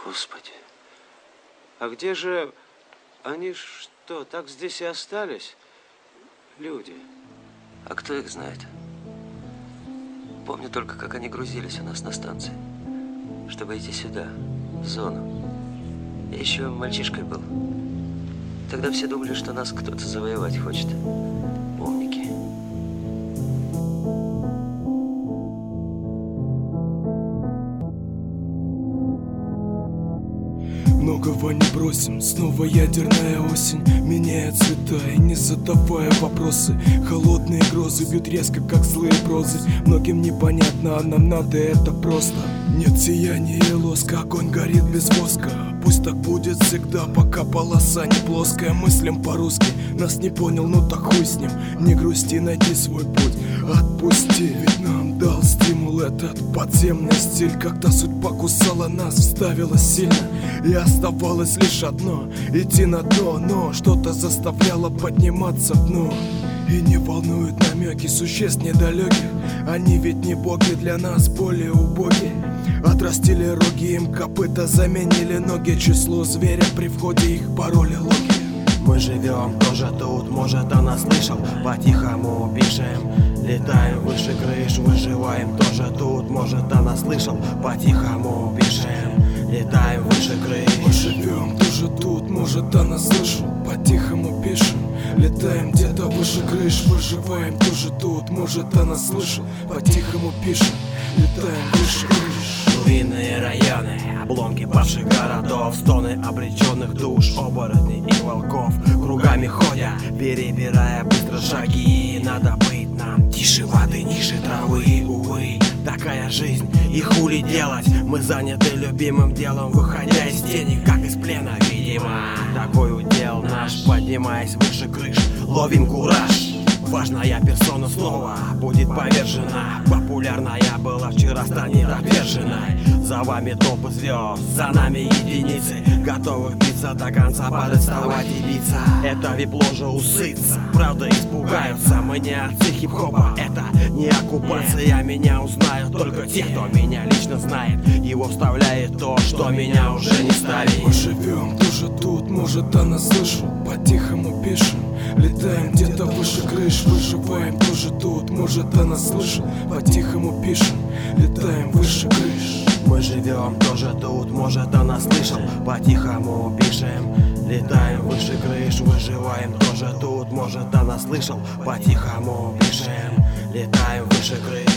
Господи, а где же они, что, так здесь и остались? Люди. А кто их знает? Помню только, как они грузились у нас на станции, чтобы идти сюда, в зону. Я еще мальчишкой был. Тогда все думали, что нас кто-то завоевать хочет. Умники. Многого не бросим, снова ядерная осень меняет цвета и не задавая вопросы. Холодные грозы бьют резко, как злые прозы. Многим непонятно, а нам надо это просто. Нет сияния и лоска, огонь горит без воска. Пусть так будет всегда, пока полоса не плоская. Мыслим по-русски, нас не понял, ну так хуй с ним. Не грусти, найди свой путь, отпусти. Ведь нам дал стимул этот подземный стиль. Когда судьба кусала нас, вставила сильно. И оставалось лишь одно — идти на дно. Но что-то заставляло подниматься в дно. И не волнуют намеки существ недалеких. Они ведь не боги, для нас более убогие. Отрастили роги, им копыта заменили ноги. Число зверя при входе их пароли логи. Мы живем тоже тут, может она слышал. По-тихому пишем, летаем выше крыш. Выживаем тоже тут, может она слышал. По-тихому пишем, летаем выше крыш. Мы живем тоже тут, может она слышал. По-тихому пишем, летаем где-то выше крыш. Выживаем тоже тут, может она слышал. По-тихому пишем, летаем выше крыш. Руинные районы, обломки павших городов, стоны обреченных душ, оборотней и волков кругами ходя, перебирая быстро шаги. Надо быть нам тише воды, ниже травы, увы, такая жизнь, и хули делать. Мы заняты любимым делом, выходя из тени, как из плена, видимо. Такой удел наш, поднимаясь выше крыш, ловим кураж. Важная персона снова будет повержена. Популярная была вчера, станет отверженной. За вами топы звезд, за нами единицы, готовых биться до конца, падать, вставать и биться. Это вип-ложа усыться, правда испугаются. Мы не отцы хип-хопа, это не оккупация. Меня узнают только те, кто меня лично знает. Его вставляет то, что меня уже не ставит. Мы живем тоже тут, может она слышал. По-тихому пишем, летаем где-то выше крыш. Выживаем тоже тут, может она слышал. По-тихому пишем, летаем выше крыш. Мы живем тоже тут, может она слышал. По-тихому пишем, летаем выше крыш. Выживаем тоже тут, может она слышал. По-тихому пишем, летаем выше крыш.